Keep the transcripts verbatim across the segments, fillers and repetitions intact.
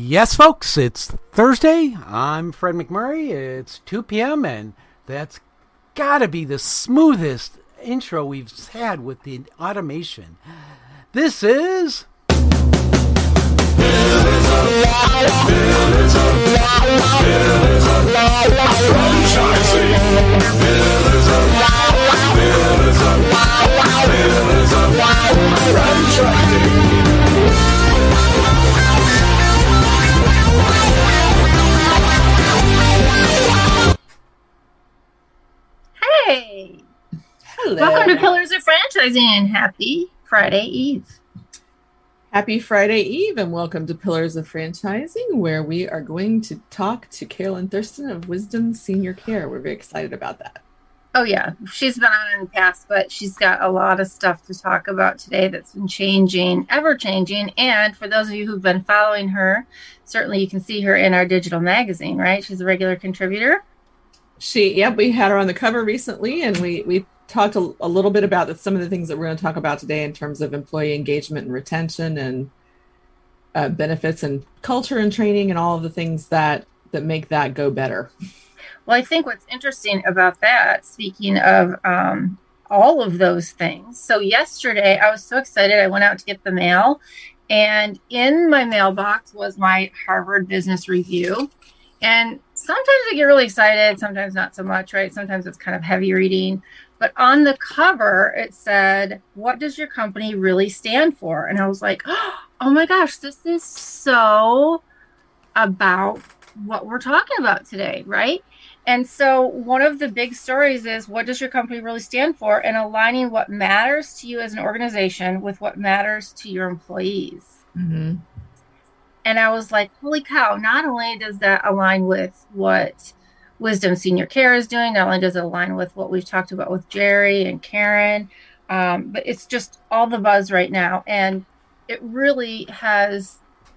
Yes, folks, it's Thursday. I'm Fred McMurray. It's two p.m. and that's got to be the smoothest intro we've had with the automation. This is... Hey! Hello. Welcome to Pillars of Franchising. Happy Friday Eve. Happy Friday Eve and welcome to Pillars of Franchising, where we are going to talk to Carolyn Thurston of Wisdom Senior Care. We're very excited about that. Oh yeah, she's been on in the past, but she's got a lot of stuff to talk about today that's been changing, ever changing. And for those of you who've been following her, certainly you can see her in our digital magazine, right? She's a regular contributor. She, yep, we had her on the cover recently, and we we talked a, a little bit about the, some of the things that we're going to talk about today in terms of employee engagement and retention and uh, benefits and culture and training and all of the things that that make that go better. Well, I think what's interesting about that, speaking of um, all of those things. So yesterday, I was so excited. I went out to get the mail, and in my mailbox was my Harvard Business Review. And sometimes I get really excited, sometimes not so much, right? Sometimes it's kind of heavy reading. But on the cover, it said, "What does your company really stand for?" And I was like, oh my gosh, this is so about what we're talking about today, right? And so one of the big stories is, what does your company really stand for? And aligning what matters to you as an organization with what matters to your employees. Mm-hmm. And I was like, holy cow, not only does that align with what Wisdom Senior Care is doing, not only does it align with what we've talked about with Jerry and Karen, um, but it's just all the buzz right now. And it really has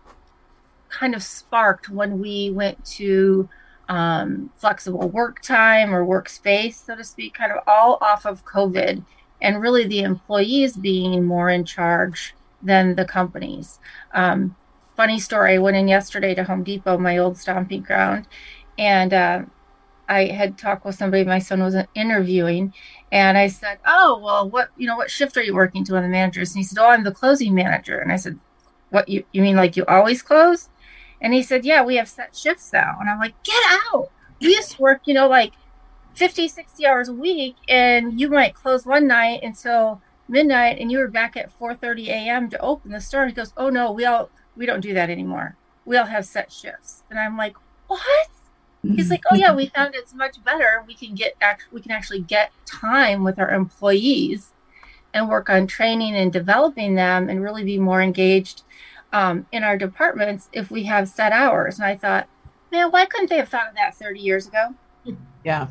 kind of sparked when we went to um, flexible work time or workspace, so to speak, kind of all off of COVID, and really the employees being more in charge than the companies. Um, Funny story, I went in yesterday to Home Depot, my old stomping ground, and uh, I had talked with somebody my son was interviewing, and I said, oh, well, what, you know, what shift are you working to on the managers? And he said, oh, I'm the closing manager. And I said, what, you, you mean like you always close? And he said, yeah, we have set shifts now. And I'm like, get out. We used to work, you know, like fifty, sixty hours a week, and you might close one night until midnight, and you were back at four thirty a.m. to open the store. And he goes, oh, no, we all... we don't do that anymore. We all have set shifts. And I'm like, what? He's like, oh yeah, we found it's much better. We can get, act- we can actually get time with our employees and work on training and developing them and really be more engaged um, in our departments if we have set hours. And I thought, man, why couldn't they have thought of that thirty years ago? Yeah.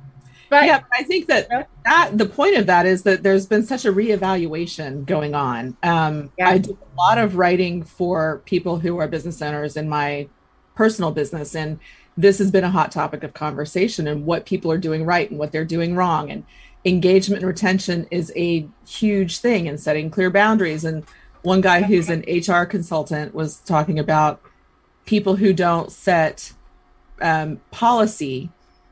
But yeah, I think that, you know, that the point of that is that there's been such a reevaluation going on. Um, Yeah. I do a lot of writing for people who are business owners in my personal business, and this has been a hot topic of conversation, and what people are doing right and what they're doing wrong. And engagement and retention is a huge thing, and setting clear boundaries. And one guy who's an H R consultant was talking about people who don't set um, policy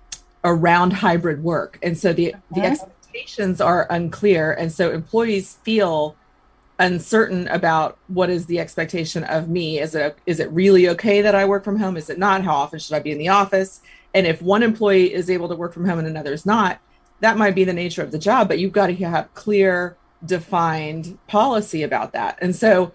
around hybrid work. And so the, the expectations are unclear. And so employees feel uncertain about what is the expectation of me. Is it, is it really okay that I work from home? Is it not? How often should I be in the office? And if one employee is able to work from home and another is not, that might be the nature of the job, but you've got to have clear, defined policy about that. And so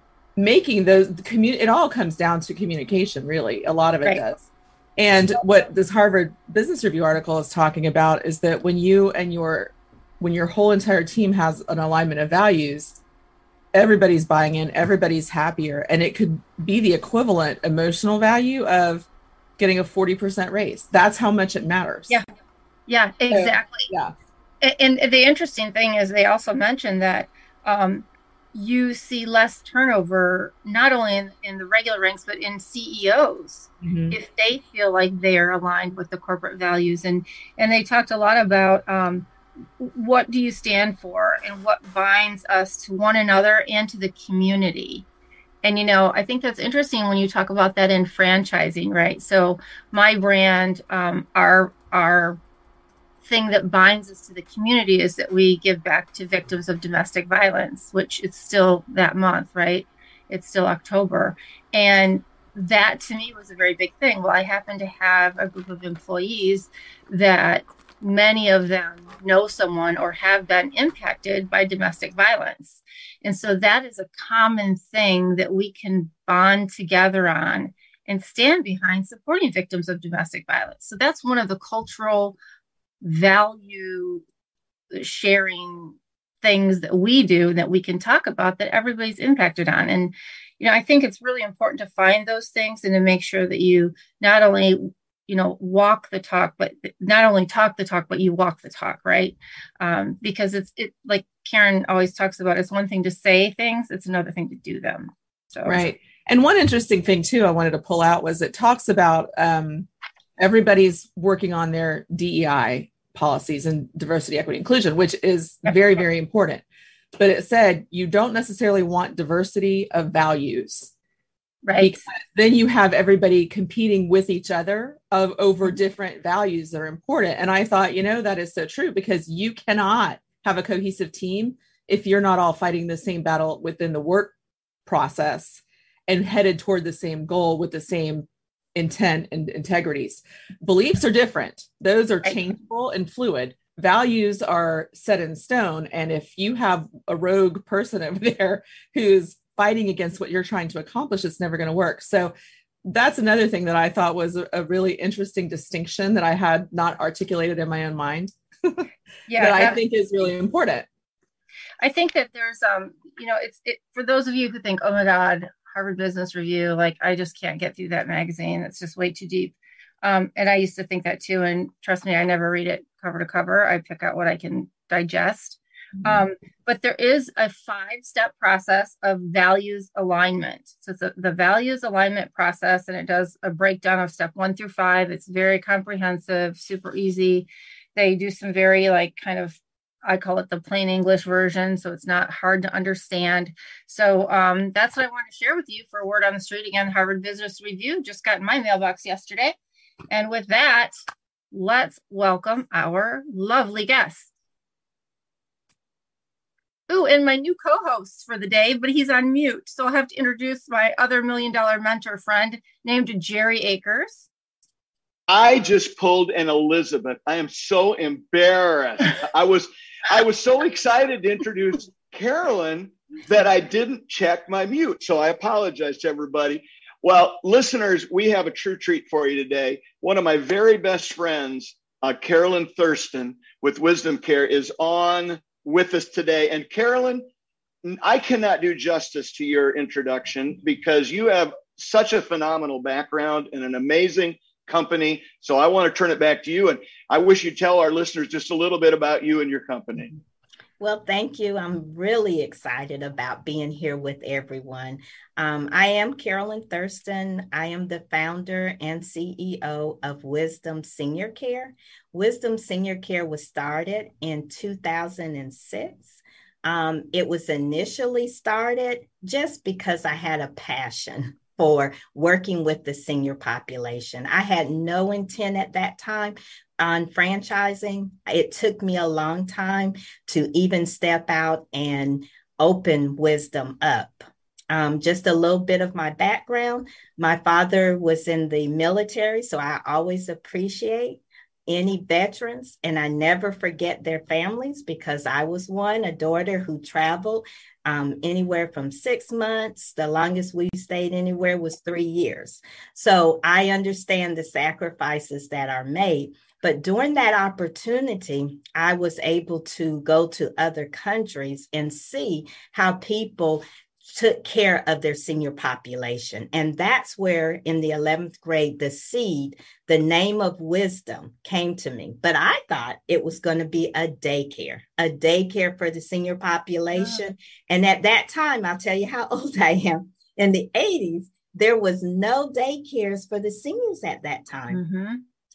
making those, the commu- it all comes down to communication, really. A lot of it Right. does. And what this Harvard Business Review article is talking about is that when you and your when your whole entire team has an alignment of values, everybody's buying in, everybody's happier, and it could be the equivalent emotional value of getting a forty percent raise. That's how much it matters. Yeah, yeah, exactly. So, yeah. And, and the interesting thing is they also mentioned that um, you see less turnover, not only in, in the regular ranks, but in C E Os, mm-hmm. if they feel like they are aligned with the corporate values. And, and they talked a lot about um, what do you stand for and what binds us to one another and to the community. And, you know, I think that's interesting when you talk about that in franchising, right? So my brand, um, our, our thing that binds us to the community is that we give back to victims of domestic violence, which it's still that month, right? It's still October. And that to me was a very big thing. Well, I happen to have a group of employees that many of them know someone or have been impacted by domestic violence. And so that is a common thing that we can bond together on and stand behind supporting victims of domestic violence. So that's one of the cultural value sharing things that we do that we can talk about that everybody's impacted on. And, you know, I think it's really important to find those things and to make sure that you not only, you know, walk the talk, but not only talk the talk, but you walk the talk, right? Um, because it's it like Karen always talks about, it's one thing to say things, it's another thing to do them. So right. And one interesting thing too, I wanted to pull out was it talks about um, everybody's working on their D E I policies and diversity, equity, inclusion, which is very, very important. But it said you don't necessarily want diversity of values. Right. Because then you have everybody competing with each other of over different values that are important. And I thought, you know, that is so true, because you cannot have a cohesive team if you're not all fighting the same battle within the work process and headed toward the same goal with the same intent and integrities. Beliefs are different. Those are changeable and fluid. Values are set in stone. And if you have a rogue person over there who's fighting against what you're trying to accomplish, it's never going to work. So that's another thing that I thought was a, a really interesting distinction that I had not articulated in my own mind. Yeah, that I that, think is really important. I think that there's, um, you know, it's it, for those of you who think, oh my God, Harvard Business Review, like I just can't get through that magazine. It's just way too deep. Um, and I used to think that too. And trust me, I never read it cover to cover. I pick out what I can digest. Um, but there is a five-step process of values alignment. So it's a, the values alignment process, and it does a breakdown of step one through five. It's very comprehensive, super easy. They do some very like kind of, I call it the plain English version, so it's not hard to understand. So um, that's what I want to share with you for a word on the street. Again, Harvard Business Review just got in my mailbox yesterday. And with that, let's welcome our lovely guest. Ooh, and my new co-host for the day, but he's on mute. So I'll have to introduce my other million dollar mentor friend named Jerry Akers. I just pulled an Elizabeth. I am so embarrassed. I was I was so excited to introduce Carolyn that I didn't check my mute. So I apologize to everybody. Well, listeners, we have a true treat for you today. One of my very best friends, uh, Carolyn Thurston with Wisdom Care, is on with us today. And Carolyn, I cannot do justice to your introduction because you have such a phenomenal background and an amazing company. So I want to turn it back to you. And I wish you'd tell our listeners just a little bit about you and your company. Well, thank you. I'm really excited about being here with everyone. Um, I am Carolyn Thurston. I am the founder and C E O of Wisdom Senior Care. Wisdom Senior Care was started in two thousand six. Um, it was initially started just because I had a passion for working with the senior population. I had no intent at that time on franchising. It took me a long time to even step out and open Wisdom up. Um, just a little bit of my background. My father was in the military, so I always appreciate any veterans, and I never forget their families because I was one, a daughter who traveled um, anywhere from six months. The longest we stayed anywhere was three years. So I understand the sacrifices that are made. But during that opportunity, I was able to go to other countries and see how people took care of their senior population. And that's where in the eleventh grade, the seed, the name of Wisdom came to me. But I thought it was going to be a daycare, a daycare for the senior population. Yeah. And at that time, I'll tell you how old I am. In the eighties, there was no daycares for the seniors at that time. Mm-hmm.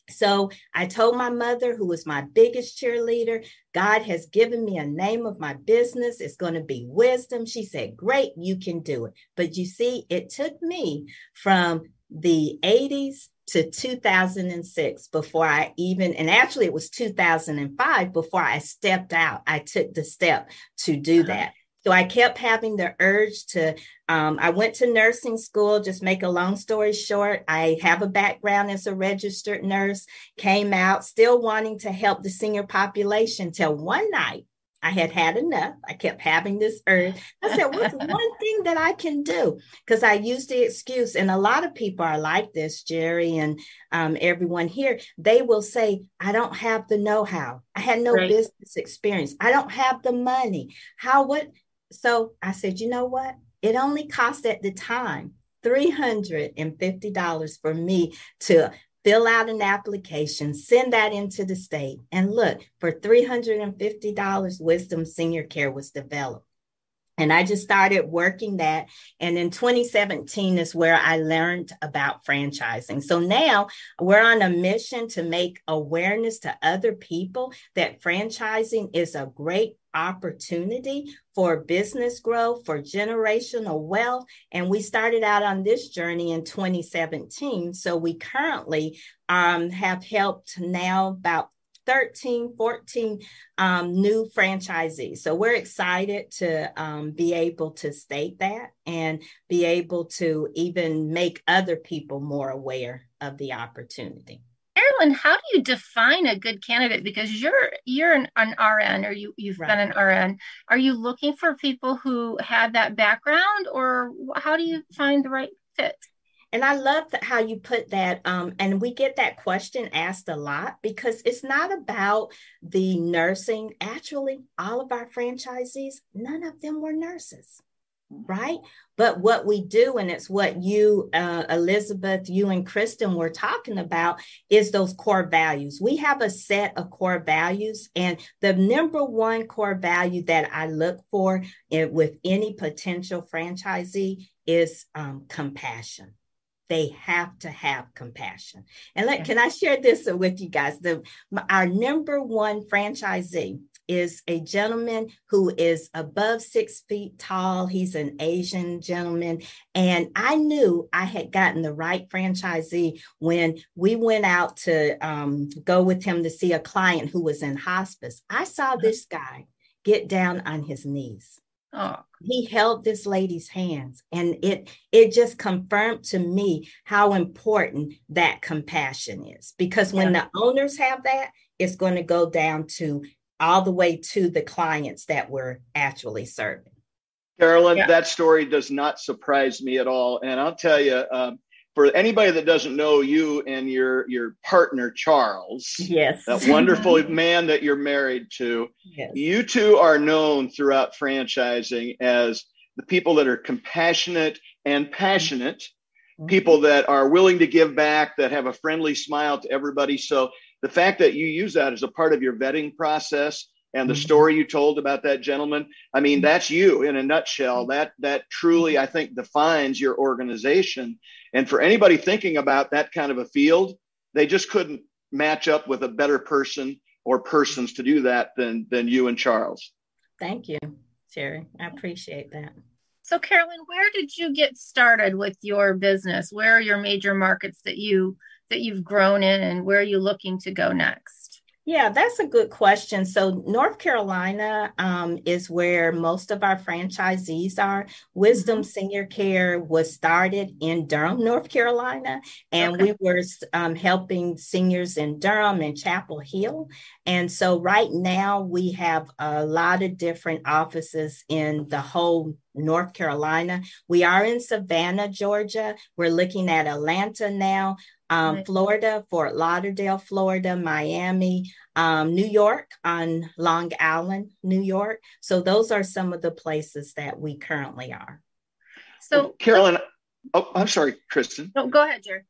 So I told my mother, who was my biggest cheerleader, God has given me a name of my business. It's going to be Wisdom. She said, great, you can do it. But you see, it took me from the eighties to two thousand six before I even, and actually it was two thousand five before I stepped out. I took the step to do that. So I kept having the urge to, um, I went to nursing school, just make a long story short. I have a background as a registered nurse, came out still wanting to help the senior population till one night I had had enough. I kept having this urge. I said, what's one thing that I can do? Because I used the excuse, and a lot of people are like this, Jerry, and um, everyone here, they will say, I don't have the know-how. I had no right. business experience. I don't have the money. How would... So I said, you know what? It only cost at the time three hundred fifty dollars for me to fill out an application, send that into the state. And look, for three hundred fifty dollars, Wisdom Senior Care was developed. And I just started working that. And in twenty seventeen is where I learned about franchising. So now we're on a mission to make awareness to other people that franchising is a great opportunity for business growth, for generational wealth. And we started out on this journey in twenty seventeen. So we currently um, have helped now about thirteen, fourteen um, new franchisees. So we're excited to um, be able to state that and be able to even make other people more aware of the opportunity. Carolyn, how do you define a good candidate? Because you're you're an, an R N, or you, you've right. been an R N. Are you looking for people who have that background, or how do you find the right fit? And I love how you put that. Um, and we get that question asked a lot, because it's not about the nursing. Actually, all of our franchisees, none of them were nurses, right? But what we do, and it's what you, uh, Elizabeth, you and Kristen were talking about, is those core values. We have a set of core values. And the number one core value that I look for in, with any potential franchisee is um, compassion. They have to have compassion. And let, can I share this with you guys? The, our number one franchisee is a gentleman who is above six feet tall. He's an Asian gentleman. And I knew I had gotten the right franchisee when we went out to um, go with him to see a client who was in hospice. I saw this guy get down on his knees. Oh. He held this lady's hands, and it it just confirmed to me how important that compassion is. Because when yeah. the owners have that, it's going to go down to all the way to the clients that we're actually serving. Carolyn, yeah. that story does not surprise me at all. And I'll tell you, um, for anybody that doesn't know you and your your partner, Charles, yes, that wonderful man that you're married to, yes. you two are known throughout franchising as the people that are compassionate and passionate, mm-hmm. people that are willing to give back, that have a friendly smile to everybody. So the fact that you use that as a part of your vetting process, and the mm-hmm. story you told about that gentleman, I mean, that's you in a nutshell. That that truly, I think, defines your organization. And for anybody thinking about that kind of a field, they just couldn't match up with a better person or persons to do that than than you and Charles. Thank you, Jerry. I appreciate that. So, Carolyn, where did you get started with your business? Where are your major markets that you that you've grown in, and where are you looking to go next? Yeah, that's a good question. So North Carolina um, is where most of our franchisees are. Wisdom mm-hmm. Senior Care was started in Durham, North Carolina, and okay. we were um, helping seniors in Durham and Chapel Hill. And so right now we have a lot of different offices in the whole North Carolina. We are in Savannah, Georgia. We're looking at Atlanta now. Um, right. Florida, Fort Lauderdale, Florida, Miami, um, New York on Long Island, New York. So those are some of the places that we currently are. So, well, Carolyn, oh, I'm sorry, Kristen. No, go ahead, Jerry.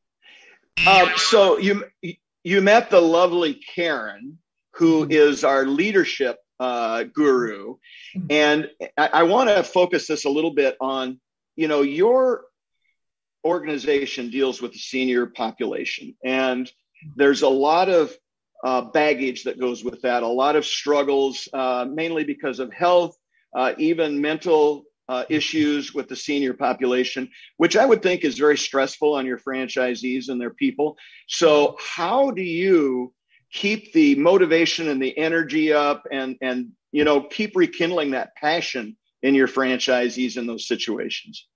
Uh, so you you met the lovely Karen, who mm-hmm. is our leadership uh, guru, mm-hmm. and I, I want to focus this a little bit on, you know, your organization deals with the senior population, and there's a lot of uh, baggage that goes with that, a lot of struggles, uh, mainly because of health, uh, even mental uh, issues with the senior population, which I would think is very stressful on your franchisees and their people. So how do you keep the motivation and the energy up and, and, you know, keep rekindling that passion in your franchisees in those situations?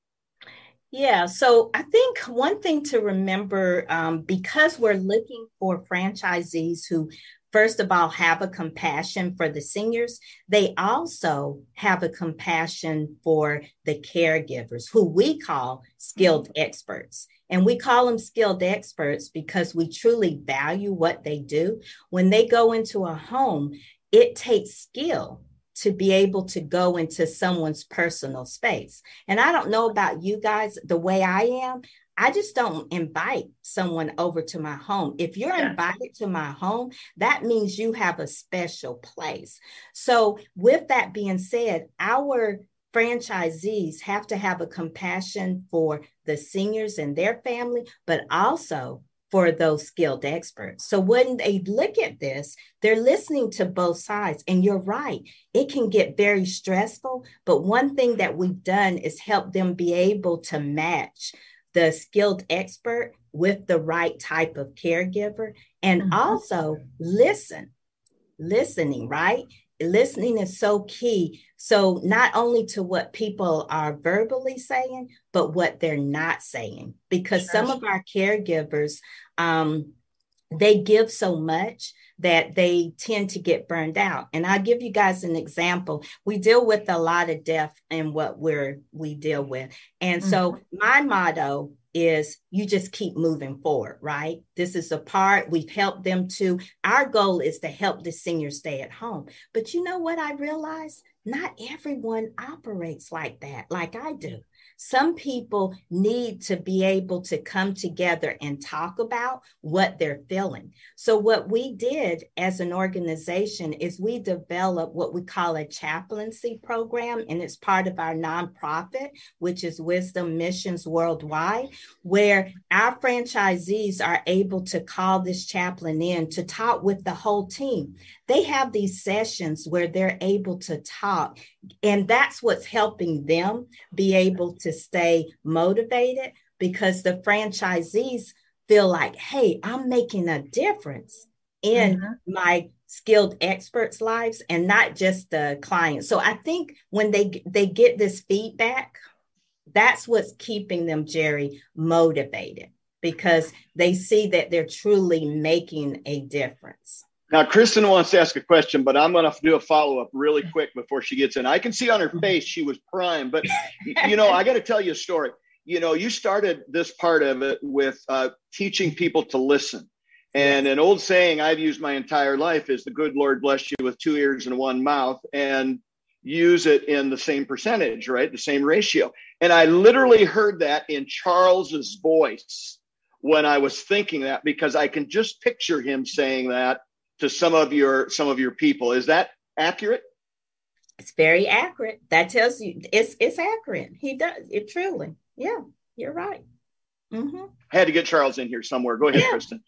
Yeah, so I think one thing to remember, um, because we're looking for franchisees who, first of all, have a compassion for the seniors, they also have a compassion for the caregivers, who we call skilled experts. And we call them skilled experts because we truly value what they do. When they go into a home, it takes skill to be able to go into someone's personal space. And I don't know about you guys, the way I am, I just don't invite someone over to my home. If you're yeah. invited to my home, that means you have a special place. So with that being said, our franchisees have to have a compassion for the seniors and their family, but also for those skilled experts. So when they look at this, they're listening to both sides. And you're right, it can get very stressful. But one thing that we've done is help them be able to match the skilled expert with the right type of caregiver, and mm-hmm. also listen, listening, right? Listening is so key. So not only to what people are verbally saying, but what they're not saying, because sure. some of our caregivers, um, they give so much that they tend to get burned out. And I'll give you guys an example. We deal with a lot of death in what we're, we deal with. And mm-hmm. so my motto is you just keep moving forward, right? This is a part we've helped them to. Our goal is to help the senior stay at home. But you know what I realized? Not everyone operates like that, like I do. Some people need to be able to come together and talk about what they're feeling. So what we did as an organization is we developed what we call a chaplaincy program, and it's part of our nonprofit, which is Wisdom Missions Worldwide, where our franchisees are able to call this chaplain in to talk with the whole team. They have these sessions where they're able to talk, and that's what's helping them be able to stay motivated, because the franchisees feel like, hey, I'm making a difference in mm-hmm. my skilled experts' lives and not just the clients. So I think when they they get this feedback, that's what's keeping them, Jerry, motivated, because they see that they're truly making a difference. Now, Kristen wants to ask a question, but I'm going to do a follow-up really quick before she gets in. I can see on her face she was primed, but, you know, I got to tell you a story. You know, you started this part of it with uh, teaching people to listen. And an old saying I've used my entire life is the good Lord bless you with two ears and one mouth, and use it in the same percentage, right? The same ratio. And I literally heard that in Charles's voice when I was thinking that, because I can just picture him saying that to some of your some of your people. Is that accurate? It's very accurate. That tells you it's it's accurate. He does it truly. Yeah, you're right. Mm-hmm. I had to get Charles in here somewhere. Go ahead, yeah. Kristen.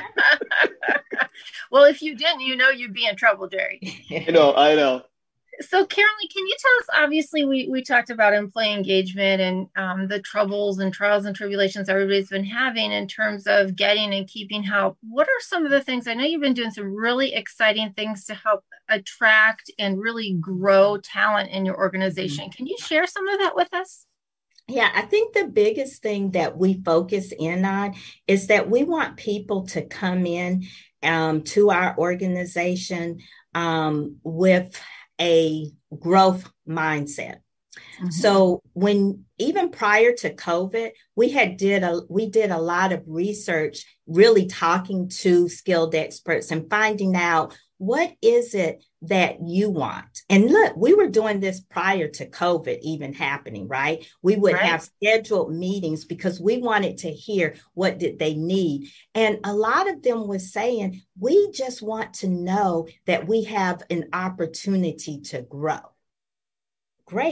Well, if you didn't, you know you'd be in trouble, Jerry. I know, I know. So, Carolyn, can you tell us, obviously, we, we talked about employee engagement and um, the troubles and trials and tribulations everybody's been having in terms of getting and keeping help. What are some of the things? I know you've been doing some really exciting things to help attract and really grow talent in your organization. Mm-hmm. Can you share some of that with us? Yeah, I think the biggest thing that we focus in on is that we want people to come in um, to our organization um, with a growth mindset. Mm-hmm. So when even prior to COVID, we had did a we did a lot of research, really talking to skilled experts and finding out what is it that you want. And look, we were doing this prior to COVID even happening, right? We would right. have scheduled meetings because we wanted to hear what did they need. And a lot of them was saying, we just want to know that we have an opportunity to grow. Great.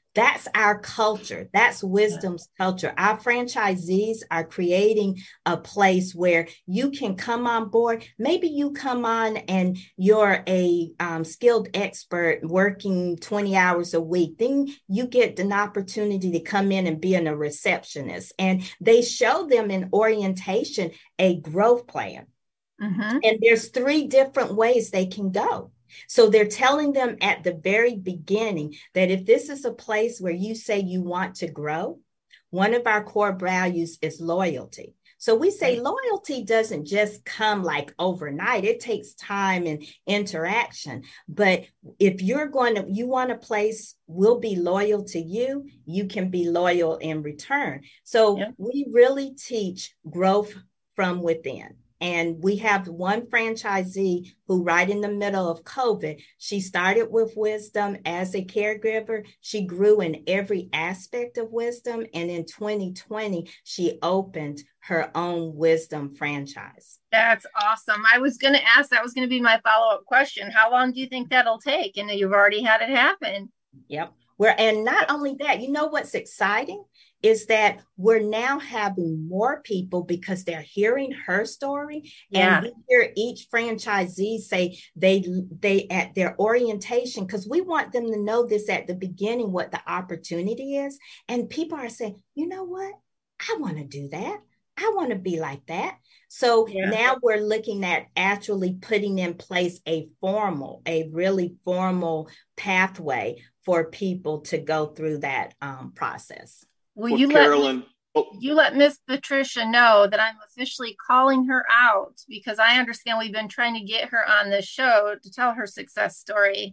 That's our culture. That's Wisdom's culture. Our franchisees are creating a place where you can come on board. Maybe you come on and you're a um, skilled expert working twenty hours a week. Then you get an opportunity to come in and be a receptionist. And they show them in orientation a growth plan. Mm-hmm. And there's three different ways they can go. So they're telling them at the very beginning that if this is a place where you say you want to grow, one of our core values is loyalty. So we say loyalty doesn't just come like overnight. It takes time and interaction. But if you're going to, you want a place, we'll be loyal to you, you can be loyal in return. So yeah. we really teach growth from within. And we have one franchisee who right in the middle of COVID, she started with Wisdom as a caregiver. She grew in every aspect of Wisdom. And in twenty twenty, she opened her own Wisdom franchise. That's awesome. I was going to ask, that was going to be my follow-up question. How long do you think that'll take? And you've already had it happen. Yep. We're, and not only that, you know what's exciting is that we're now having more people because they're hearing her story. Yeah. And we hear each franchisee say they, they at their orientation, because we want them to know this at the beginning, what the opportunity is. And people are saying, you know what? I want to do that. I want to be like that. So yeah. now we're looking at actually putting in place a formal, a really formal pathway for people to go through that um, process. Will well, you Carolyn, let oh. you let Miss Patricia know that I'm officially calling her out, because I understand we've been trying to get her on this show to tell her success story.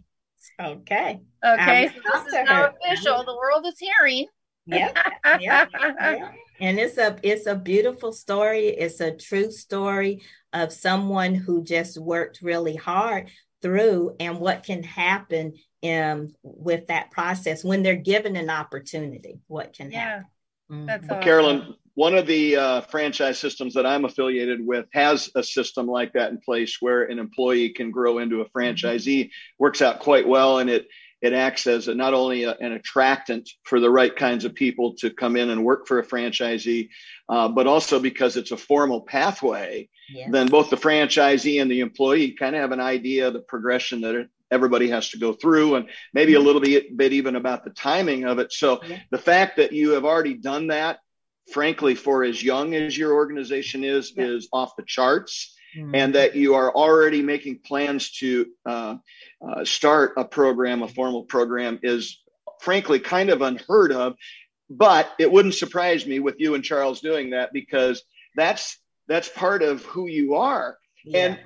Okay. Okay. So this is now official. The world is hearing. Yeah. yeah. yeah. And it's a it's a beautiful story. It's a true story of someone who just worked really hard through, and what can happen um, with that process when they're given an opportunity, what can yeah, happen. Mm-hmm. That's well, awesome. Carolyn, one of the uh, franchise systems that I'm affiliated with has a system like that in place where an employee can grow into a franchisee. Mm-hmm. Works out quite well, and it it acts as a, not only a, an attractant for the right kinds of people to come in and work for a franchisee, uh, but also because it's a formal pathway, yes. then both the franchisee and the employee kind of have an idea of the progression that it, everybody has to go through, and maybe a little bit, bit even about the timing of it. So yeah. the fact that you have already done that, frankly, for as young as your organization is, yeah. is off the charts. Mm-hmm. And that you are already making plans to uh, uh, start a program, a formal program, is frankly kind of unheard of. But it wouldn't surprise me with you and Charles doing that, because that's that's part of who you are. Yeah. And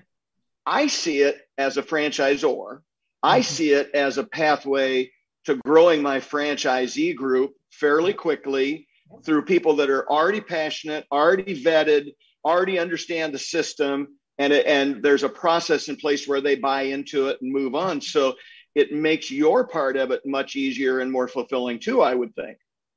I see it as a franchisor. Mm-hmm. I see it as a pathway to growing my franchisee group fairly quickly through people that are already passionate, already vetted, already understand the system, and and there's a process in place where they buy into it and move on. So it makes your part of it much easier and more fulfilling too, I would think.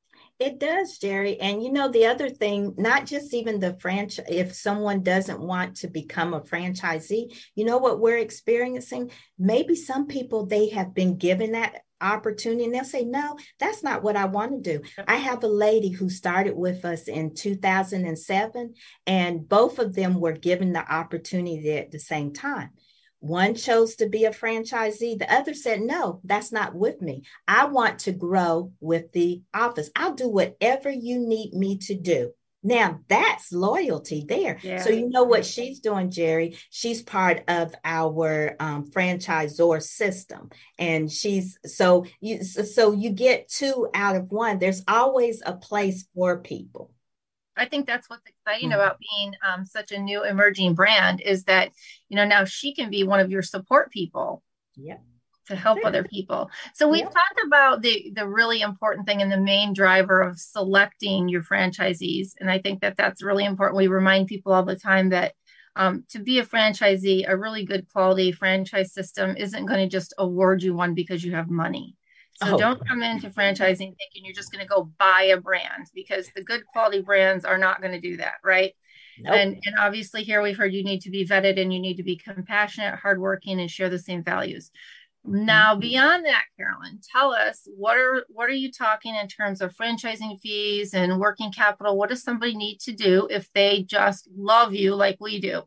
It does, Jerry. And you know, the other thing, not just even the franchise, if someone doesn't want to become a franchisee, you know what we're experiencing? Maybe some people, they have been given that opportunity and they'll say, no, that's not what I want to do. I have a lady who started with us in two thousand seven, and both of them were given the opportunity at the same time. One chose to be a franchisee. The other said, no, that's not with me. I want to grow with the office. I'll do whatever you need me to do. Now, that's loyalty there. Yeah. So you know what she's doing, Jerry? She's part of our um, franchisor system. And she's, so you, so you get two out of one. There's always a place for people. I think that's what's exciting mm-hmm. about being um, such a new emerging brand, is that, you know, now she can be one of your support people. Yeah. To help sure. other people. So we've yeah. talked about the the really important thing and the main driver of selecting your franchisees. And I think that that's really important. We remind people all the time that um, to be a franchisee, a really good quality franchise system isn't going to just award you one because you have money. So oh. don't come into franchising thinking you're just going to go buy a brand, because the good quality brands are not going to do that, right? Nope. And and obviously here we've heard you need to be vetted and you need to be compassionate, hardworking, and share the same values. Now, beyond that, Carolyn, tell us what are what are you talking in terms of franchising fees and working capital? What does somebody need to do if they just love you like we do?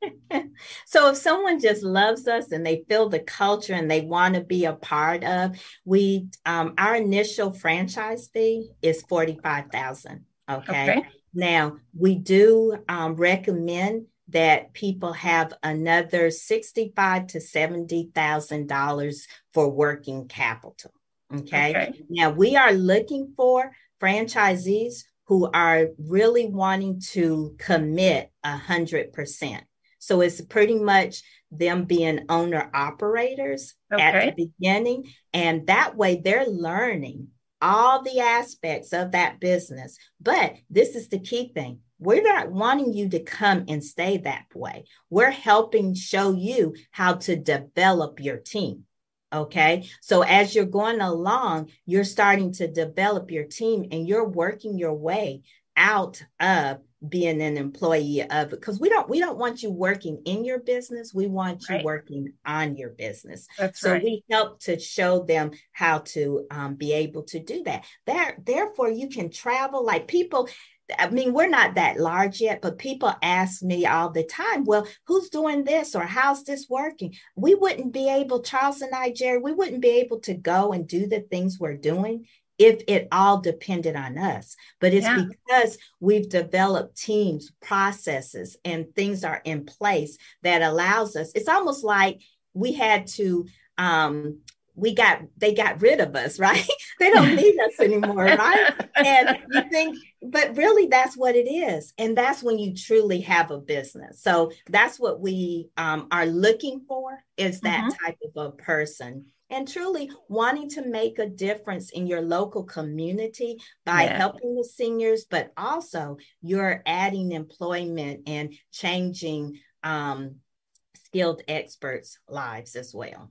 So if someone just loves us and they feel the culture and they want to be a part of, we um, our initial franchise fee is forty-five thousand dollars. Okay? Okay. Now we do um, recommend that people have another sixty-five to seventy thousand dollars for working capital. Okay? Okay. Now we are looking for franchisees who are really wanting to commit a hundred percent. So it's pretty much them being owner operators okay. at the beginning. And that way they're learning all the aspects of that business. But this is the key thing. We're not wanting you to come and stay that way. We're helping show you how to develop your team. Okay. So as you're going along, you're starting to develop your team and you're working your way out of being an employee of it, because we don't we don't want you working in your business. We want you right. working on your business. That's so right. we help to show them how to um, be able to do that. There, therefore, you can travel like people. I mean, we're not that large yet, but people ask me all the time, well, who's doing this or how's this working? We wouldn't be able, Charles and I, Jerry, we wouldn't be able to go and do the things we're doing if it all depended on us. But it's yeah. because we've developed teams, processes, and things are in place that allows us. It's almost like we had to, um, we got, they got rid of us, right? They don't need us anymore, right? And you think, but really that's what it is. And that's when you truly have a business. So that's what we um, are looking for, is that mm-hmm. type of a person. And truly wanting to make a difference in your local community by yeah. helping the seniors, but also you're adding employment and changing um, skilled experts' lives as well.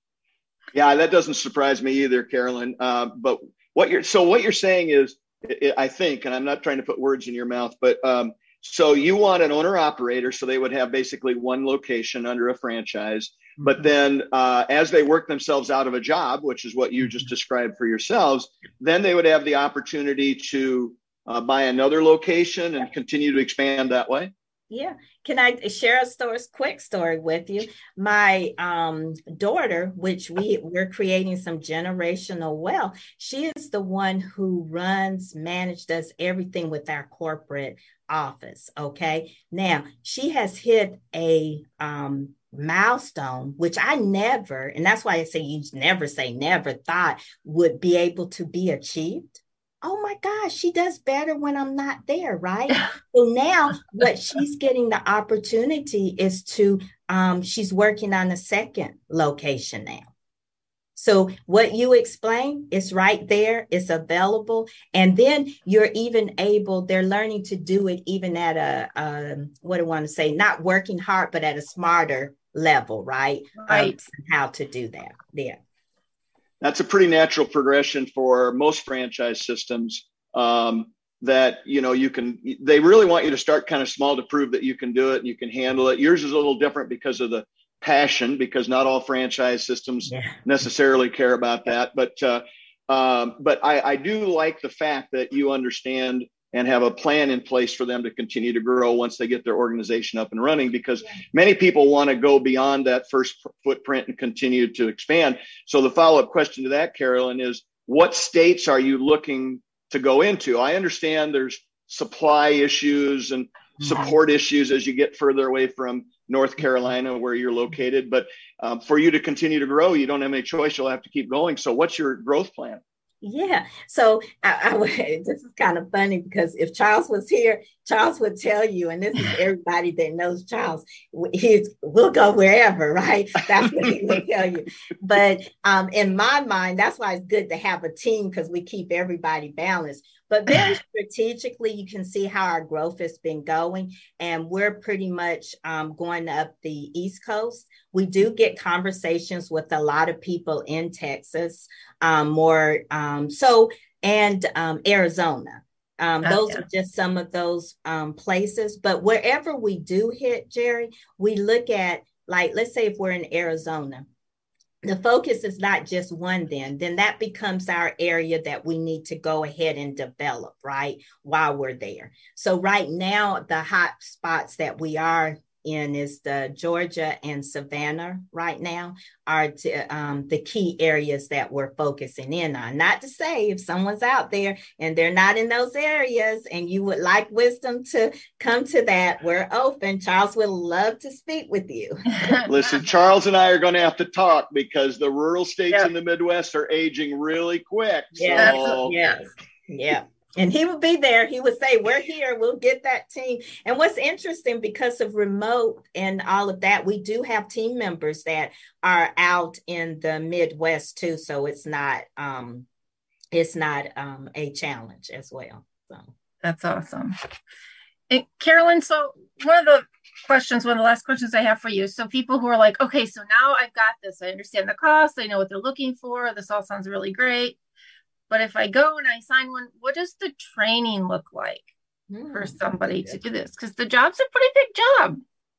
Yeah, that doesn't surprise me either, Carolyn. Uh, but what you're so what you're saying is, I think, and I'm not trying to put words in your mouth, but um, so you want an owner operator, so they would have basically one location under a franchise. But then uh, as they work themselves out of a job, which is what you just described for yourselves, then they would have the opportunity to uh, buy another location and continue to expand that way. Yeah. Can I share a story, quick story with you? My um, daughter, which we, we're creating some generational wealth, she is the one who runs, manages, does everything with our corporate office. Okay. Now, she has hit a um, milestone, which I never, and that's why I say you never say never, thought would be able to be achieved. Oh my gosh, she does better when I'm not there, right? So now what she's getting the opportunity is to, um, she's working on a second location now. So what you explain is right there, it's available. And then you're even able, they're learning to do it even at a, um, what do I want to say, not working hard, but at a smarter level, right? Right. Um, how to do that. Yeah. That's a pretty natural progression for most franchise systems, um, that, you know, you can, they really want you to start kind of small to prove that you can do it and you can handle it. Yours is a little different because of the passion, because not all franchise systems yeah. necessarily care about that. But, uh, um, but I, I do like the fact that you understand and have a plan in place for them to continue to grow once they get their organization up and running, because yeah. many people want to go beyond that first footprint and continue to expand. So the follow-up question to that, Carolyn, is what states are you looking to go into? I understand there's supply issues and support mm-hmm. issues as you get further away from North Carolina, where you're located. But um, for you to continue to grow, you don't have any choice. You'll have to keep going. So what's your growth plan? Yeah. So I, I, this is kind of funny, because if Charles was here, Charles would tell you, and this is everybody that knows Charles, he's, we'll go wherever, right? That's what he would tell you. But um, in my mind, that's why it's good to have a team, because we keep everybody balanced. But very strategically, you can see how our growth has been going. And we're pretty much um, going up the East Coast. We do get conversations with a lot of people in Texas, um, more um, so, and um, Arizona. Um, those okay. are just some of those um, places. But wherever we do hit, Jerry, we look at, like, let's say if we're in Arizona, the focus is not just one, then, then that becomes our area that we need to go ahead and develop, right, while we're there. So right now, the hot spots that we are in is the Georgia and Savannah right now are to, um, the key areas that we're focusing in on. Not to say if someone's out there and they're not in those areas and you would like Wisdom to come to that, we're open. Charles would love to speak with you. Listen, Charles and I are going to have to talk because the rural states Yep. in the Midwest are aging really quick. Yeah, So yes, yeah. And he would be there. He would say, we're here. We'll get that team. And what's interesting, because of remote and all of that, we do have team members that are out in the Midwest too. So it's not um, it's not um, a challenge as well. So That's awesome. And Carolyn, so one of the questions, one of the last questions I have for you. So people who are like, okay, so now I've got this. I understand the cost. I know what they're looking for. This all sounds really great. But if I go and I sign one, what does the training look like mm, for somebody to do this? Because the job's a pretty big job.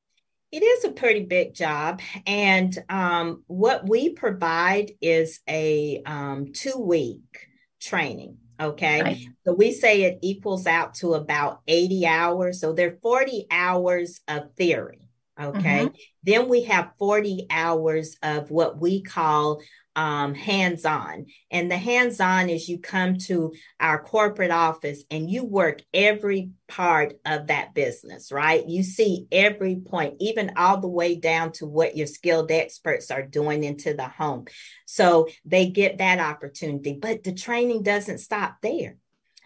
It is a pretty big job. And um, what we provide is a um, two-week training. Okay. Right. So we say it equals out to about eighty hours. So there are forty hours of theory. Okay. Mm-hmm. Then we have forty hours of what we call um, hands-on. And the hands-on is you come to our corporate office and you work every part of that business, right? You see every point, even all the way down to what your skilled experts are doing into the home. So they get that opportunity, but the training doesn't stop there.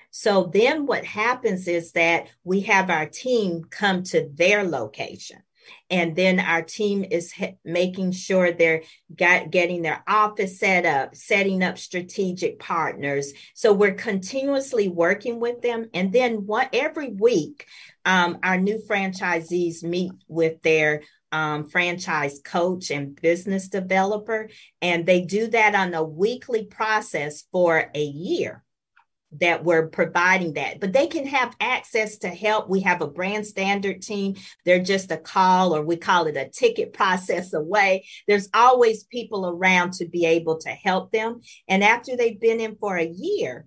So then what happens is that we have our team come to their location. And then our team is he- making sure they're got, getting their office set up, setting up strategic partners. So we're continuously working with them. And then what, every week, um, our new franchisees meet with their um, franchise coach and business developer. And they do that on a weekly process for a year. That we're providing that, but they can have access to help. We have a brand standard team. They're just a call, or we call it a ticket process away. There's always people around to be able to help them. And after they've been in for a year,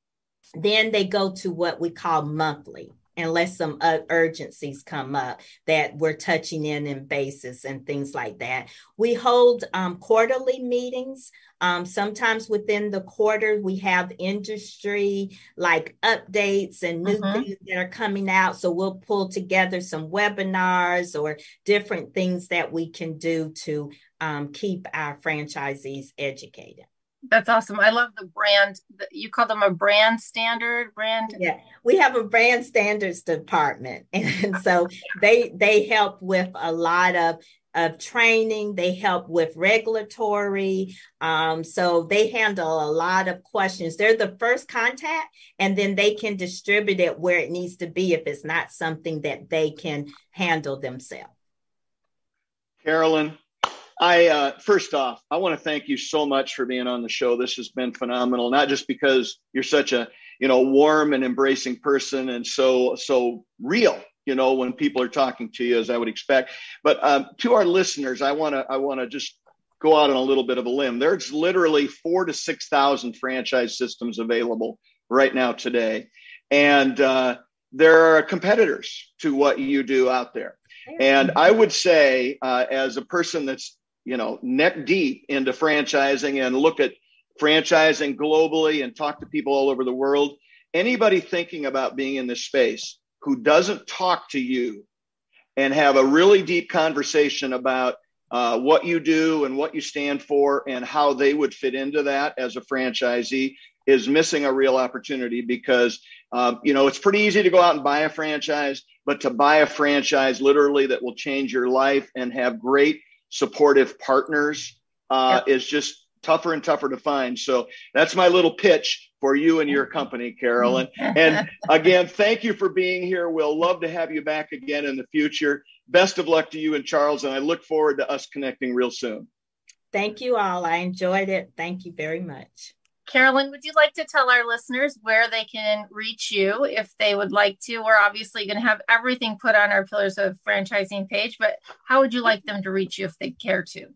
then they go to what we call monthly, unless some uh, urgencies come up that we're touching in in basis and things like that. We hold um, quarterly meetings. Um, sometimes within the quarter, we have industry like updates and new mm-hmm. things that are coming out. So we'll pull together some webinars or different things that we can do to um, keep our franchisees educated. That's awesome. I love the brand. You call them a brand standard brand. Yeah, we have a brand standards department. And so they they help with a lot of, of training. They help with regulatory. Um, so they handle a lot of questions. They're the first contact, and then they can distribute it where it needs to be if it's not something that they can handle themselves. Carolyn, I, uh, first off, I want to thank you so much for being on the show. This has been phenomenal, not just because you're such a, you know, warm and embracing person and so, so real, you know, when people are talking to you, as I would expect, but um, to our listeners, I want to, I want to just go out on a little bit of a limb. There's literally four to six thousand franchise systems available right now today. And uh, there are competitors to what you do out there. And I would say, uh, as a person that's, you know, neck deep into franchising and look at franchising globally and talk to people all over the world, anybody thinking about being in this space who doesn't talk to you and have a really deep conversation about uh, what you do and what you stand for and how they would fit into that as a franchisee is missing a real opportunity because, um, you know, it's pretty easy to go out and buy a franchise, but to buy a franchise literally that will change your life and have great supportive partners uh, yep. is just tougher and tougher to find. So that's my little pitch for you and your company, Carolyn. And again, thank you for being here. We'll love to have you back again in the future. Best of luck to you and Charles, and I look forward to us connecting real soon. Thank you all. I enjoyed it. Thank you very much. Carolyn, would you like to tell our listeners where they can reach you if they would like to? We're obviously going to have everything put on our Pillars of Franchising page, but how would you like them to reach you if they care to?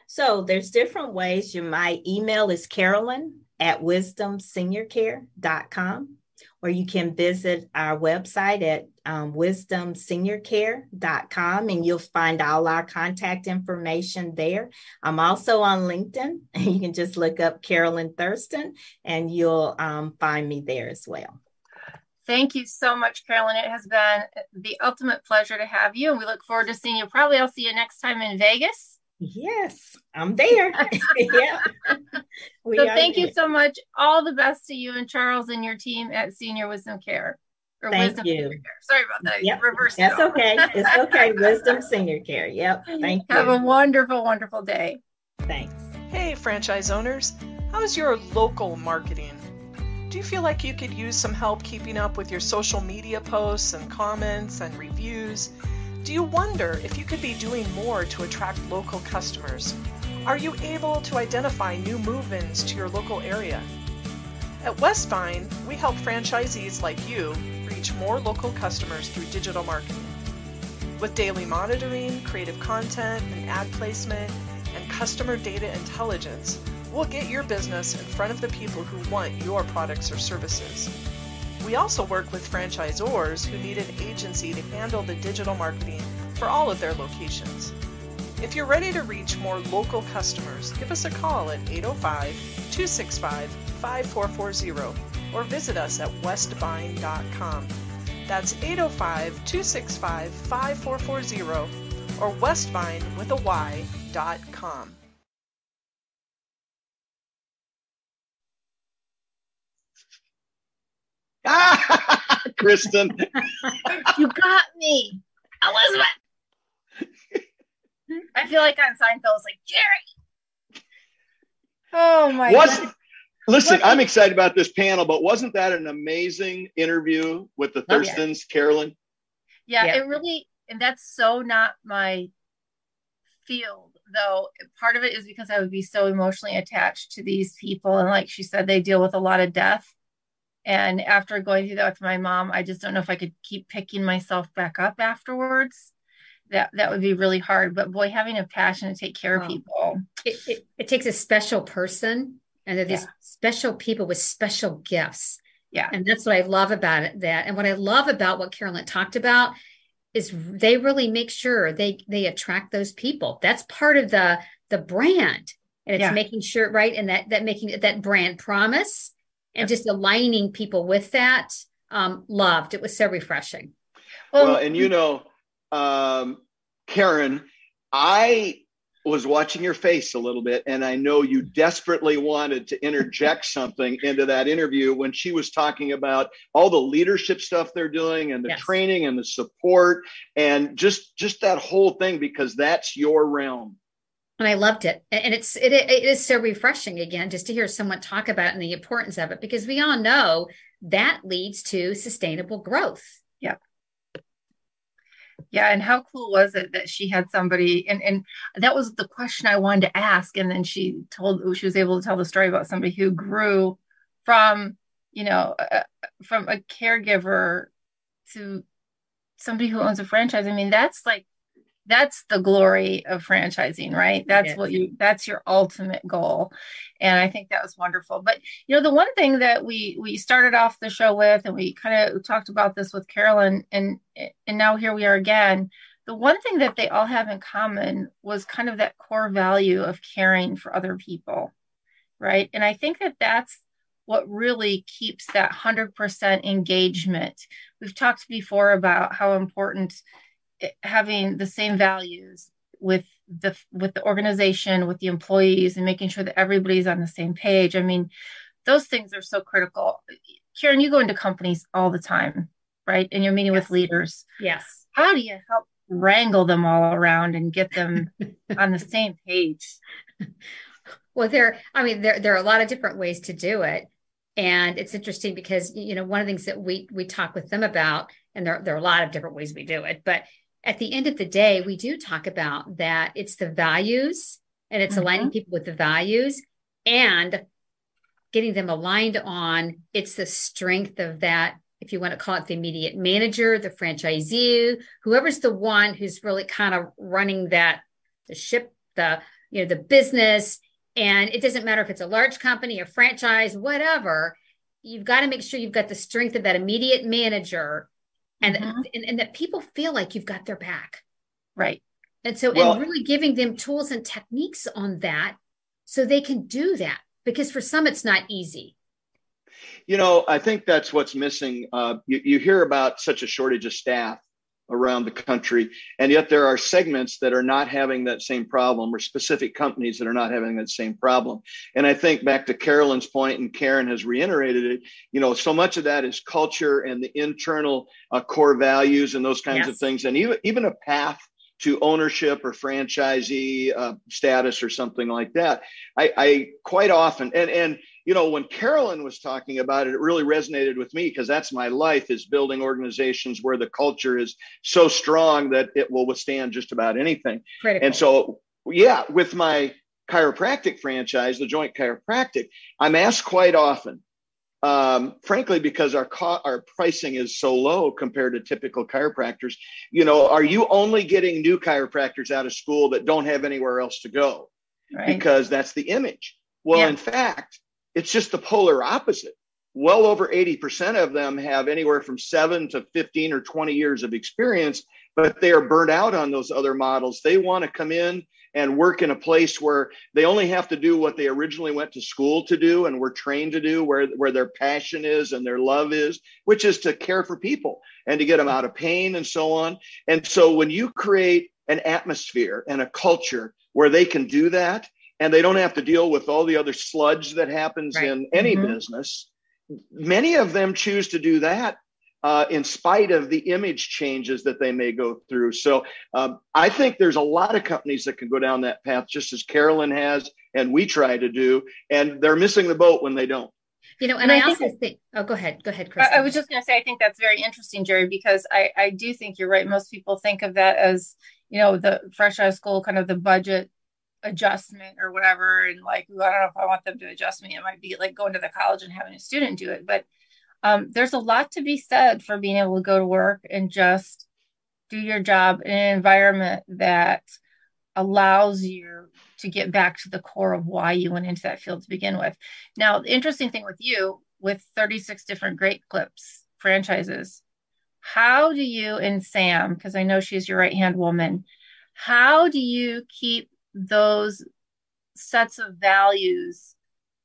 So there's different ways. You, my email is Carolyn at wisdom senior care dot com, or you can visit our website at um, wisdom senior care dot com, and you'll find all our contact information there. I'm also on LinkedIn. You can just look up Carolyn Thurston, and you'll um, find me there as well. Thank you so much, Carolyn. It has been the ultimate pleasure to have you, and we look forward to seeing you. Probably I'll see you next time in Vegas. Yes, I'm there. Yeah. We so thank there. you so much. All the best to you and Charles and your team at Senior Wisdom Care. Or Thank Wisdom you. Senior Care. Sorry about that. Yep. Reverse That's okay. It's okay. Wisdom Senior Care. Yep. Thank you. Have a wonderful, wonderful day. Thanks. Hey, franchise owners. How's your local marketing? Do you feel like you could use some help keeping up with your social media posts and comments and reviews? Do you wonder if you could be doing more to attract local customers? Are you able to identify new move-ins to your local area? At Westvine, we help franchisees like you reach more local customers through digital marketing. With daily monitoring, creative content, and ad placement, and customer data intelligence, we'll get your business in front of the people who want your products or services. We also work with franchisors who need an agency to handle the digital marketing for all of their locations. If you're ready to reach more local customers, give us a call at eight oh five, two six five, five four four zero or visit us at westvine dot com. That's eight oh five, two six five, five four four zero or westvine with a Y dot com. Kristen. You got me. Elizabeth. I feel like on Seinfeld, it's like, Jerry. Oh, my Was, God. Listen, What? I'm excited about this panel, but wasn't that an amazing interview with the Thurstons, Oh, yeah. Carolyn? Yeah, Yeah. it really, and that's so not my field, though. Part of it is because I would be so emotionally attached to these people. And like she said, they deal with a lot of death. And after going through that with my mom, I just don't know if I could keep picking myself back up afterwards. That that would be really hard. But boy, having a passion to take care Wow. of people. It, it, it takes a special person, and they're these Yeah. special people with special gifts. Yeah. And that's what I love about it. That, and what I love about what Carolyn talked about is they really make sure they they attract those people. That's part of the the brand, and it's Yeah. making sure, right, and that that making that brand promise and just aligning people with that. Um, loved it. Was so refreshing. Well, Well, and you know, um, Karen, I was watching your face a little bit, and I know you desperately wanted to interject something into that interview when she was talking about all the leadership stuff they're doing and the Yes. training and the support and just just that whole thing, because that's your realm. And I loved it. And it's it, it is so refreshing again, just to hear someone talk about it and the importance of it, because we all know that leads to sustainable growth. yeah, and how cool was it that she had somebody, and and that was the question I wanted to ask, and then she told she was able to tell the story about somebody who grew from, you know, uh, from a caregiver to somebody who owns a franchise. I mean, that's like that's the glory of franchising, right? That's Yes. what you that's your ultimate goal. And I think that was wonderful. But you know, the one thing that we we started off the show with, and we kind of talked about this with Carolyn, and and now here we are again. The one thing that they all have in common was kind of that core value of caring for other people, right? And I think that that's what really keeps that one hundred percent engagement. We've talked before about how important having the same values with the with the organization, with the employees, and making sure that everybody's on the same page. I mean, those things are so critical. Karen, you go into companies all the time, right? And you're meeting Yes. with leaders. Yes. How do you help wrangle them all around and get them on the same page? Well, there, I mean, there, there are a lot of different ways to do it. And it's interesting because, you know, one of the things that we, we talk with them about, and there, there are a lot of different ways we do it, but at the end of the day, we do talk about that it's the values, and it's Mhm. aligning people with the values and getting them aligned on it's the strength of that, if you want to call it the immediate manager, the franchisee, whoever's the one who's really kind of running that, the ship, the, you know, the business. And it doesn't matter if it's a large company, a franchise, whatever. You've got to make sure you've got the strength of that immediate manager, and, mm-hmm. and, and that people feel like you've got their back. Right. And so, well, and really giving them tools and techniques on that so they can do that, because for some, it's not easy. You know, I think that's what's missing. Uh, you, you hear about such a shortage of staff around the country, and yet there are segments that are not having that same problem, or specific companies that are not having that same problem. And I think back to Carolyn's point, and Karen has reiterated it, you know, so much of that is culture and the internal uh, core values and those kinds yes. of things. And even, even a path to ownership or franchisee uh, status or something like that. I, I quite often, and, and, you know, when Carolyn was talking about it, it really resonated with me, because that's my life, is building organizations where the culture is so strong that it will withstand just about anything. Critical. And so, yeah, with my chiropractic franchise, the Joint Chiropractic, I'm asked quite often, um, frankly, because our co- our pricing is so low compared to typical chiropractors, you know, are you only getting new chiropractors out of school that don't have anywhere else to go? Right. Because that's the image. Well, yeah. in fact, it's just the polar opposite. Well over eighty percent of them have anywhere from seven to fifteen or twenty years of experience, but they are burnt out on those other models. They want to come in and work in a place where they only have to do what they originally went to school to do and were trained to do, where, where their passion is and their love is, which is to care for people and to get them out of pain and so on. And so when you create an atmosphere and a culture where they can do that, and they don't have to deal with all the other sludge that happens right. in any mm-hmm. business, many of them choose to do that uh, in spite of the image changes that they may go through. So um, I think there's a lot of companies that can go down that path, just as Carolyn has, and we try to do, and they're missing the boat when they don't. You know, and, and I, I also think, think, oh, go ahead, go ahead, Kristen. I, I was just going to say, I think that's very interesting, Jerry, because I, I do think you're right. Most people think of that as, you know, the fresh out of school, kind of the budget adjustment or whatever, and like, I don't know if I want them to adjust me. It might be like going to the college and having a student do it, but um, there's a lot to be said for being able to go to work and just do your job in an environment that allows you to get back to the core of why you went into that field to begin with. Now, the interesting thing with you, with thirty-six different Great Clips franchises, how do you and Sam, because I know she's your right-hand woman, how do you keep those sets of values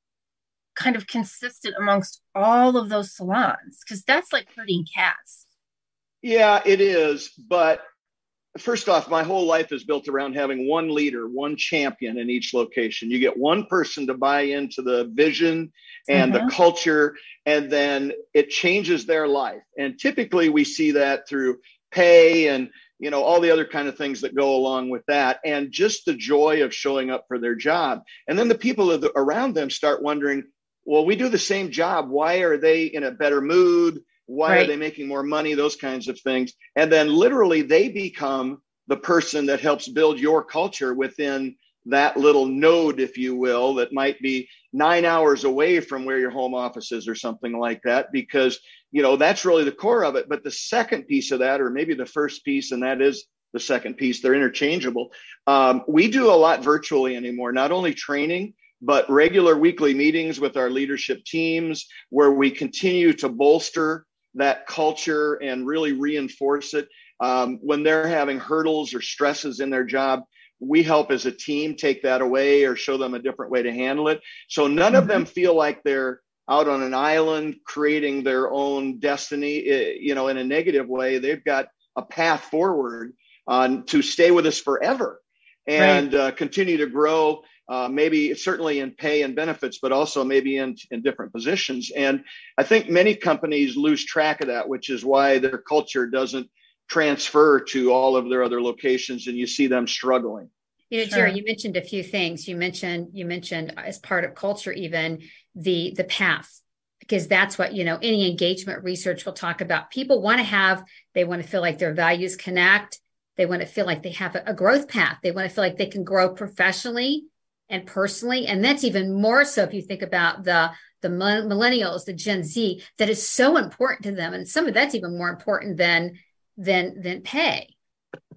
kind of consistent amongst all of those salons? Because that's like herding cats. Yeah, it is. But first off, my whole life is built around having one leader, one champion in each location. You get one person to buy into the vision and mm-hmm. the culture, and then it changes their life. And typically we see that through pay and, you know, all the other kind of things that go along with that, and just the joy of showing up for their job. And then the people of the, around them start wondering, well, we do the same job. Why are they in a better mood? Why right. are they making more money? Those kinds of things. And then literally they become the person that helps build your culture within that little node, if you will, that might be nine hours away from where your home office is or something like that, because, you know, that's really the core of it. But the second piece of that, or maybe the first piece, and that is the second piece, they're interchangeable. Um, we do a lot virtually anymore, not only training, but regular weekly meetings with our leadership teams where we continue to bolster that culture and really reinforce it. Um, when they're having hurdles or stresses in their job, we help as a team take that away or show them a different way to handle it. So none of them feel like they're out on an island creating their own destiny, you know, in a negative way. They've got a path forward uh, to stay with us forever and right. uh, continue to grow, uh, maybe certainly in pay and benefits, but also maybe in, in different positions. And I think many companies lose track of that, which is why their culture doesn't transfer to all of their other locations, and you see them struggling. You know, Jerry, you mentioned a few things. You mentioned, you mentioned as part of culture, even the, the path, because that's what, you know, any engagement research will talk about. People want to have, they want to feel like their values connect. They want to feel like they have a, a growth path. They want to feel like they can grow professionally and personally. And that's even more so if you think about the, the millennials, the Gen Z, that is so important to them. And some of that's even more important than, than, than pay.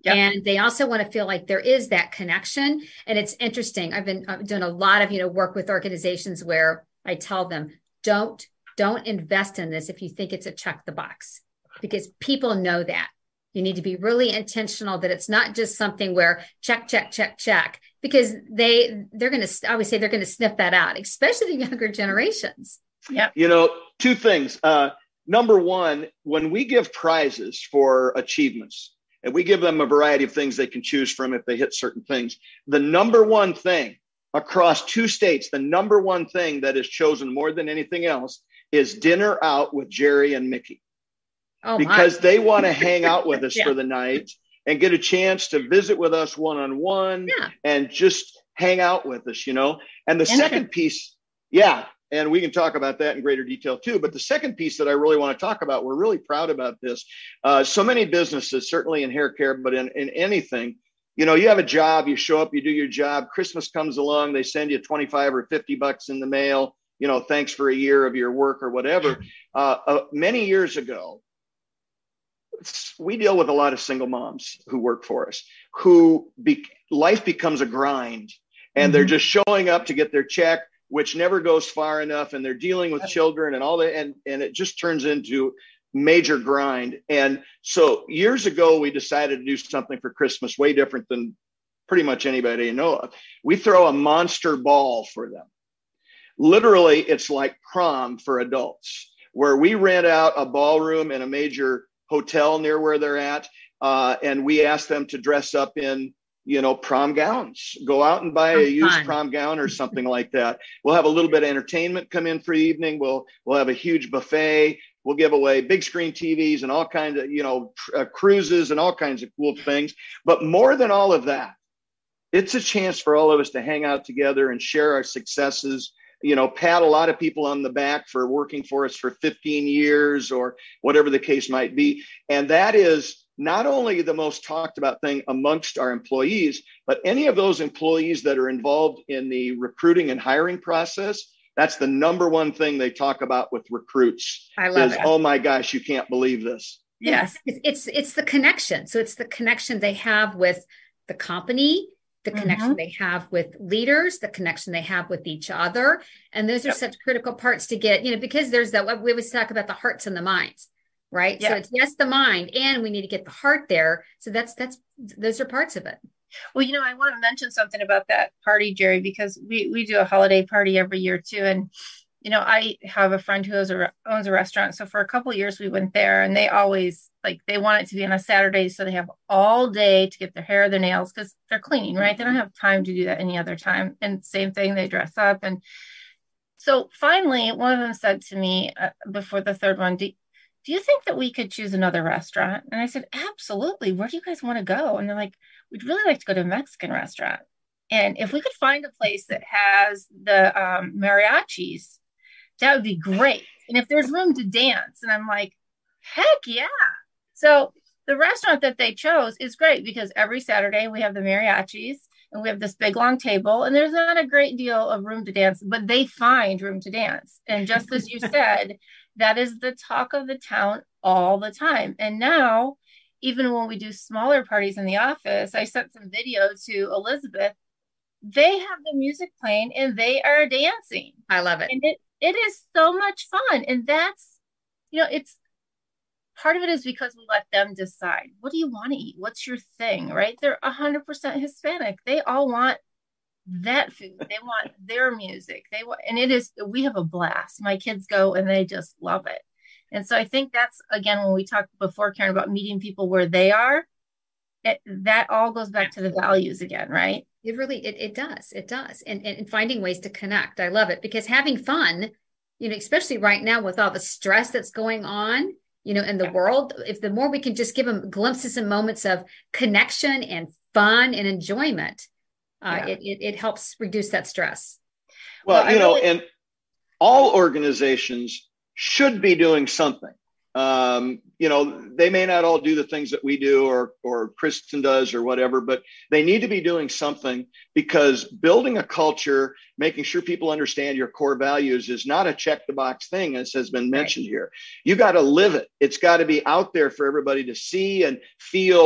Yep. And they also want to feel like there is that connection. And it's interesting. I've been I've done a lot of, you know, work with organizations where I tell them, don't, don't invest in this if you think it's a check the box, because people know that. You need to be really intentional that it's not just something where check, check, check, check, because they, they're going to, I always say they're going to sniff that out, especially the younger generations. Yeah. You know, two things. Uh, number one, when we give prizes for achievements, and we give them a variety of things they can choose from if they hit certain things, the number one thing across two states, the number one thing that is chosen more than anything else is dinner out with Jerry and Mickey. Oh, because my. They want to hang out with us yeah. for the night and get a chance to visit with us one-on-one yeah. and just hang out with us, you know? And the and second piece, yeah, and we can talk about that in greater detail too. But the second piece that I really want to talk about, we're really proud about this. Uh, so many businesses, certainly in hair care, but in, in anything, you know, you have a job, you show up, you do your job, Christmas comes along, they send you twenty-five or fifty bucks in the mail, you know, thanks for a year of your work or whatever. Uh, uh, many years ago, we deal with a lot of single moms who work for us, who be, life becomes a grind, and mm-hmm. they're just showing up to get their check, which never goes far enough, and they're dealing with children and all that, and, and it just turns into major grind. And so years ago, we decided to do something for Christmas way different than pretty much anybody you know of. We throw a monster ball for them. Literally, it's like prom for adults, where we rent out a ballroom in a major hotel near where they're at, uh, and we ask them to dress up in, you know, prom gowns. Go out and buy a used fun. prom gown or something like that. We'll have a little bit of entertainment come in for the evening. We'll we'll have a huge buffet. We'll give away big screen T Vs and all kinds of, you know, tr- uh, cruises and all kinds of cool things. But more than all of that, it's a chance for all of us to hang out together and share our successes. You know, pat a lot of people on the back for working for us for fifteen years or whatever the case might be. And that is not only the most talked about thing amongst our employees, but any of those employees that are involved in the recruiting and hiring process. That's the number one thing they talk about with recruits. I love is, it. Oh my gosh, you can't believe this. Yes, it's, it's it's the connection. So it's the connection they have with the company, the mm-hmm. connection they have with leaders, the connection they have with each other. And those are yep. such critical parts to get, you know, because there's that, we always talk about the hearts and the minds, right? Yep. So it's yes, the mind, and we need to get the heart there. So that's, that's, those are parts of it. Well, you know, I want to mention something about that party, Jerry, because we, we do a holiday party every year too. And, you know, I have a friend who owns a, owns a restaurant. So for a couple of years we went there, and they always like, they want it to be on a Saturday. So they have all day to get their hair, their nails, because they're cleaning, right? They don't have time to do that any other time. And same thing, they dress up. And so finally, one of them said to me uh, before the third one, do, do you think that we could choose another restaurant? And I said, absolutely. Where do you guys want to go? And they're like, we'd really like to go to a Mexican restaurant. And if we could find a place that has the um, mariachis, that would be great. And if there's room to dance, and I'm like, heck yeah. So the restaurant that they chose is great because every Saturday we have the mariachis and we have this big long table, and there's not a great deal of room to dance, but they find room to dance. And just as you said, that is the talk of the town all the time. And now, even when we do smaller parties in the office, I sent some video to Elizabeth. They have the music playing and they are dancing. I love it. And it, it is so much fun. And that's, you know, it's part of it is because we let them decide, what do you want to eat? What's your thing, right? They're one hundred percent Hispanic. They all want that food. They want their music. They want, and it is, we have a blast. My kids go and they just love it. And so I think that's, again, when we talked before, Karen, about meeting people where they are, it, that all goes back to the values again, right? It really, it, it does. It does. And, and finding ways to connect. I love it, because having fun, you know, especially right now with all the stress that's going on, you know, in the world, if the more we can just give them glimpses and moments of connection and fun and enjoyment, uh, yeah. it, it, it helps reduce that stress. Well, well you know, really- and all organizations should be doing something. Um, you know, they may not all do the things that we do or or Kristen does or whatever, but they need to be doing something, because building a culture, making sure people understand your core values is not a check the box thing, as has been mentioned right. here. You got to live it. It's got to be out there for everybody to see and feel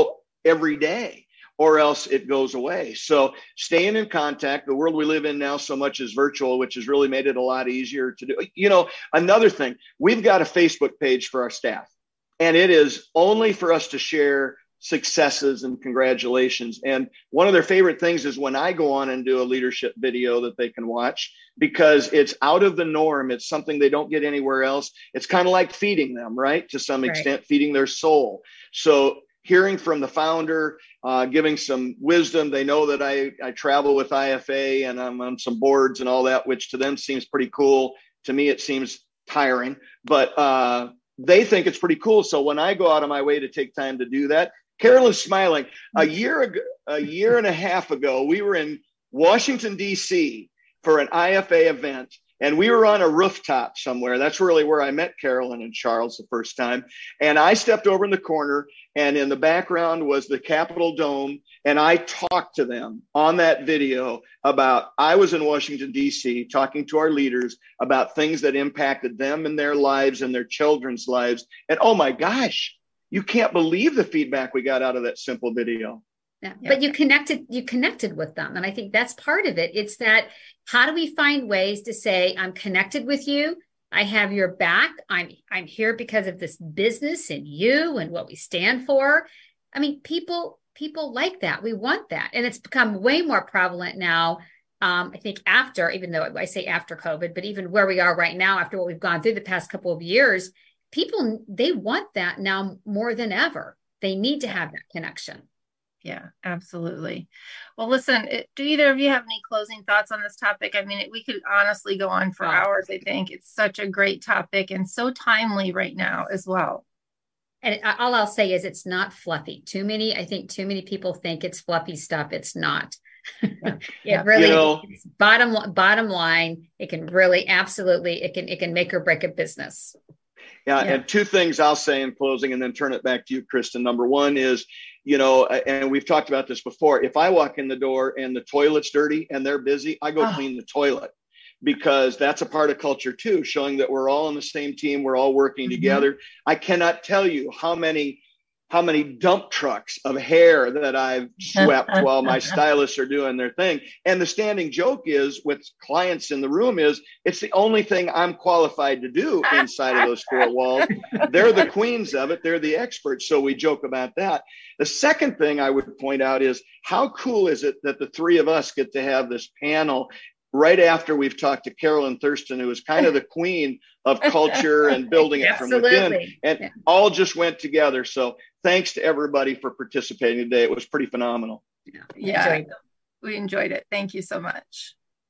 every day, or else it goes away. So staying in contact. The world we live in now so much is virtual, which has really made it a lot easier to do. You know, another thing, we've got a Facebook page for our staff, and it is only for us to share successes and congratulations. And one of their favorite things is when I go on and do a leadership video that they can watch, because it's out of the norm. It's something they don't get anywhere else. It's kind of like feeding them, right? To some extent, right. Feeding their soul. So hearing from the founder, uh, giving some wisdom. They know that I, I travel with I F A and I'm on some boards and all that, which to them seems pretty cool. To me, it seems tiring, but uh, they think it's pretty cool. So when I go out of my way to take time to do that, Carolyn's smiling. A year ago, a year and a half ago, we were in Washington, D C for an I F A event, and we were on a rooftop somewhere. That's really where I met Carolyn and Charles the first time. And I stepped over in the corner, and in the background was the Capitol Dome, and I talked to them on that video about, I was in Washington, D C, talking to our leaders about things that impacted them and their lives and their children's lives. And oh my gosh, you can't believe the feedback we got out of that simple video. Yeah. But you connected, you connected with them. And I think that's part of it. It's that, how do we find ways to say, I'm connected with you. I have your back. I'm, I'm here because of this business and you and what we stand for. I mean, people, people like that. We want that. And it's become way more prevalent now. Um, I think after, even though I say after COVID, but even where we are right now, after what we've gone through the past couple of years, people, they want that now more than ever. They need to have that connection. Yeah, absolutely. Well, listen, it, do either of you have any closing thoughts on this topic? I mean, it, we could honestly go on for hours. I think it's such a great topic and so timely right now as well. And all I'll say is it's not fluffy. Too many, I think too many people think it's fluffy stuff. It's not. it yeah. really, you know, bottom, bottom line, it can really, absolutely, it can, it can make or break a business. Yeah, yeah. And two things I'll say in closing and then turn it back to you, Kristen. Number one is, you know, and we've talked about this before. If I walk in the door and the toilet's dirty and they're busy, I go oh. clean the toilet, because that's a part of culture too, showing that we're all on the same team. We're all working mm-hmm. together. I cannot tell you how many how many dump trucks of hair that I've swept while my stylists are doing their thing. And the standing joke is with clients in the room is it's the only thing I'm qualified to do inside of those four walls. They're the queens of it. They're the experts. So we joke about that. The second thing I would point out is, how cool is it that the three of us get to have this panel right after we've talked to Carolyn Thurston, who is kind of the queen of culture and building it from within, and yeah. all just went together. So thanks to everybody for participating today. It was pretty phenomenal. Yeah, yeah. We enjoyed it. Thank you so much.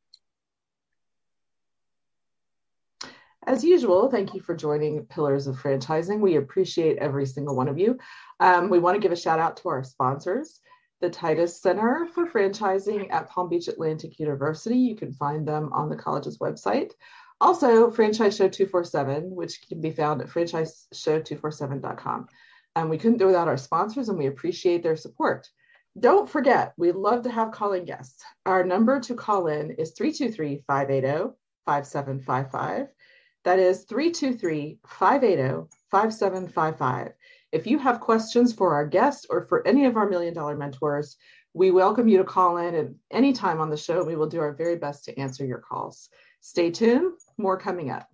As usual, thank you for joining Pillars of Franchising. We appreciate every single one of you. Um, we want to give a shout out to our sponsors. The Titus Center for Franchising at Palm Beach Atlantic University. You can find them on the college's website. Also, Franchise Show two forty-seven, which can be found at franchise show two forty-seven dot com. And we couldn't do without our sponsors, and we appreciate their support. Don't forget, we'd love to have calling guests. Our number to call in is three two three, five eight zero, five seven five five. That is three two three, five eight zero, five seven five five. If you have questions for our guests or for any of our Million Dollar Mentors, we welcome you to call in at any time on the show. We will do our very best to answer your calls. Stay tuned. More coming up.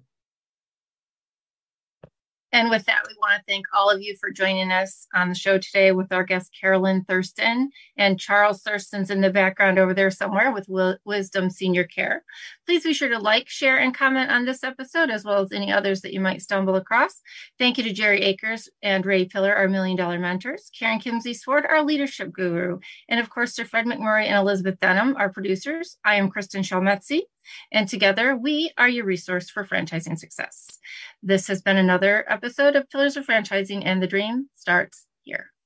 And with that, we want to thank all of you for joining us on the show today with our guest, Carolyn Thurston, and Charles Thurston's in the background over there somewhere with Will- Wisdom Senior Care. Please be sure to like, share, and comment on this episode, as well as any others that you might stumble across. Thank you to Jerry Akers and Ray Pillar, our Million Dollar Mentors, Karen Kimsey-Sword, our leadership guru, and of course, to Fred McMurray and Elizabeth Denham, our producers. I am Kristen Shalmetzi, and together we are your resource for franchising success. This has been another episode of Pillars of Franchising, and the dream starts here.